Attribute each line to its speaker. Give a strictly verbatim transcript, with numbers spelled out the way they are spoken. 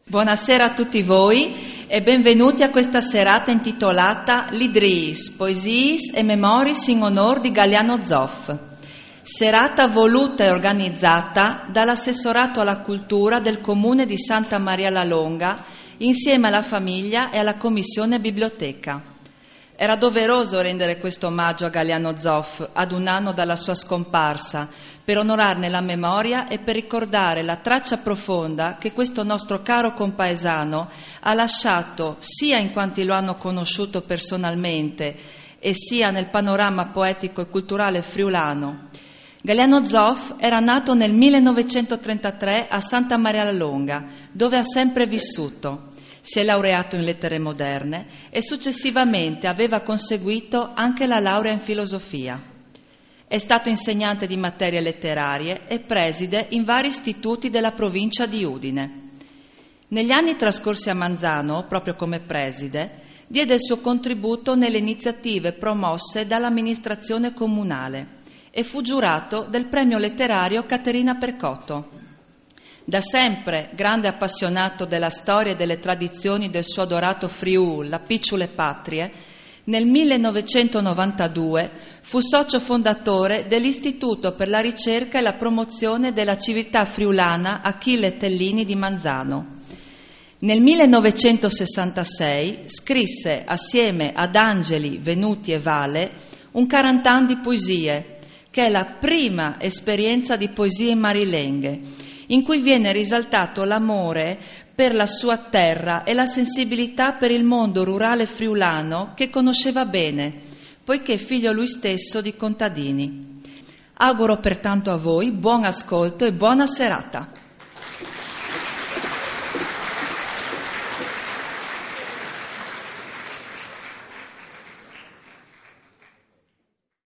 Speaker 1: Buonasera a tutti voi e benvenuti a questa serata intitolata Lidris, Poesies e Memoris in onor di Galiano Zoff. Serata voluta e organizzata dall'assessorato alla cultura del comune di Santa Maria la Longa insieme alla famiglia e alla commissione biblioteca. Era doveroso rendere questo omaggio a Galiano Zoff ad un anno dalla sua scomparsa, per onorarne la memoria e per ricordare la traccia profonda che questo nostro caro compaesano ha lasciato sia in quanti lo hanno conosciuto personalmente e sia nel panorama poetico e culturale friulano. Galiano Zoff era nato nel millenovecentotrentatré a Santa Maria la Longa, dove ha sempre vissuto. Si è laureato in lettere moderne e successivamente aveva conseguito anche la laurea in filosofia. È stato insegnante di materie letterarie e preside in vari istituti della provincia di Udine. Negli anni trascorsi a Manzano, proprio come preside, diede il suo contributo nelle iniziative promosse dall'amministrazione comunale e fu giurato del premio letterario Caterina Percotto. Da sempre grande appassionato della storia e delle tradizioni del suo adorato Friul, la Picciole Patrie, nel millenovecentonovantadue fu socio fondatore dell'Istituto per la ricerca e la promozione della civiltà friulana Achille Tellini di Manzano. Nel millenovecentosessantasei scrisse assieme ad Angeli, Venuti e Vale un quarantan di poesie, che è la prima esperienza di poesie marilenghe, in cui viene risaltato l'amore per la sua terra e la sensibilità per il mondo rurale friulano che conosceva bene, poiché figlio lui stesso di contadini. Auguro pertanto a voi buon ascolto e buona serata.